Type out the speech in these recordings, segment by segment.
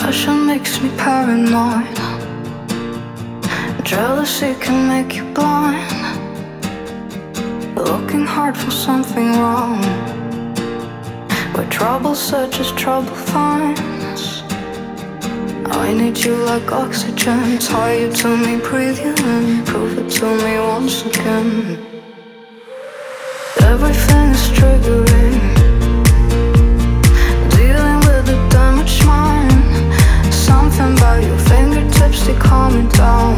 Passion makes me paranoid. Jealousy can make you blind. Looking hard for something wrong, where trouble searches, trouble finds. I need you like oxygen. Tie you to me, breathe you in. Prove it to me once again. Everything is triggering, dealing with the damaged mind. Something about your fingertips, they calm me down.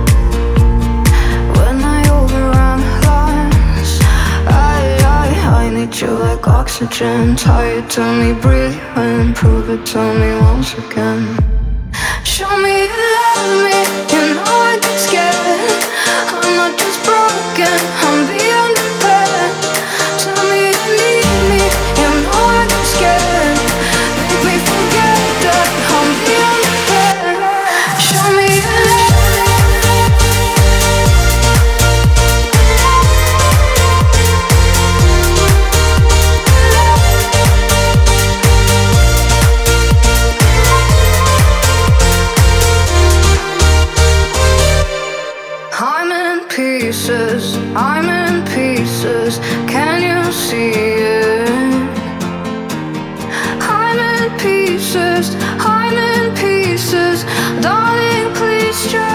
When I overanalyze, I need you like oxygen. Tie you to me, breathe you in. Prove it to me once again. Show me you love me, you know I get scared. I'm not just broken, I'm beyond repair. Tell me you need me, you know I get scared. Make me forget that I'm beyond repair. Show me you love me. I'm in pieces, can you see it? I'm in pieces, darling, please try.